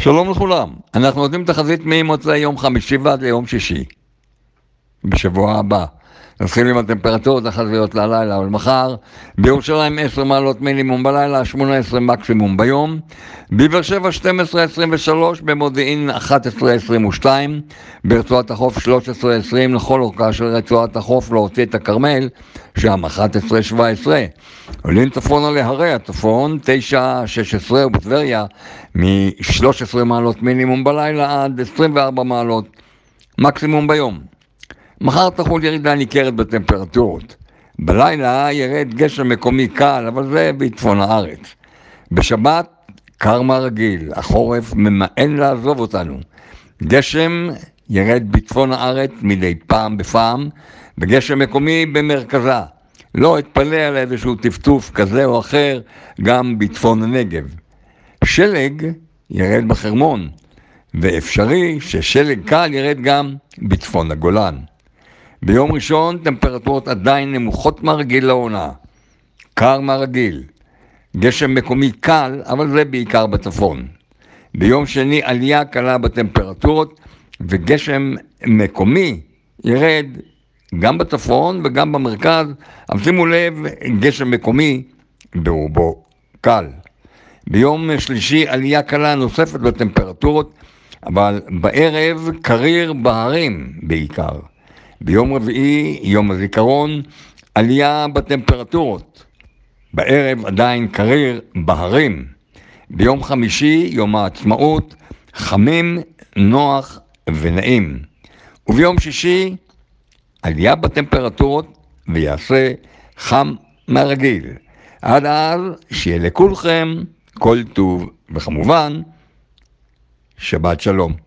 שלום לכולם, אנחנו נותנים תחזית ממוצאי יום חמישי ועד ליום שישי בשבוע הבא. נתחיל עם הטמפרטורות תחזיות ללילה ולמחר. בירושלים 10 מעלות מינימום בלילה, 18 מקסימום ביום. בבאר שבע 12-23, במודיעין 11-22, ברצועת החוף 13-20, לכל אורכה של רצועת החוף להוציא את הכרמל, שם 11-17. עולים צפונה להרי הצפון 9-16, ובטבריה מ-13 מעלות מינימום בלילה עד 24 מעלות מקסימום ביום. מחר תחול ירידה ניכרת בטמפרטורות. בלילה ירד גשם מקומי קל, אבל זה בצפון הארץ. בשבת קר מהרגיל, החורף ממאן לעזוב אותנו. גשם ירד בצפון הארץ מדי פעם בפעם, וגשם מקומי במרכזה. לא אתפלא על איזשהו טפטוף כזה או אחר גם בצפון הנגב. שלג ירד בחרמון, ואפשרי ששלג קל ירד גם בצפון הגולן. ביום ראשון טמפרטורות עדיין נמוכות מהרגיל לעונה. קר מהרגיל. גשם מקומי קל, אבל זה בעיקר בצפון. ביום שני עלייה קלה בטמפרטורות, וגשם מקומי ירד גם בצפון וגם במרכז, אבל שימו לב, גשם מקומי ברובו קל. ביום שלישי עלייה קלה נוספת בטמפרטורות, אבל בערב קריר בהרים בעיקר. ביום רביעי, יום הזיכרון, עלייה בטמפרטורות. בערב עדיין קריר בהרים. ביום חמישי, יום העצמאות, חמים, נוח ונעים. וביום שישי, עלייה בטמפרטורות ויעשה חם מהרגיל. עד אז, שיהיה לכולכם כל טוב, וכמובן, שבת שלום.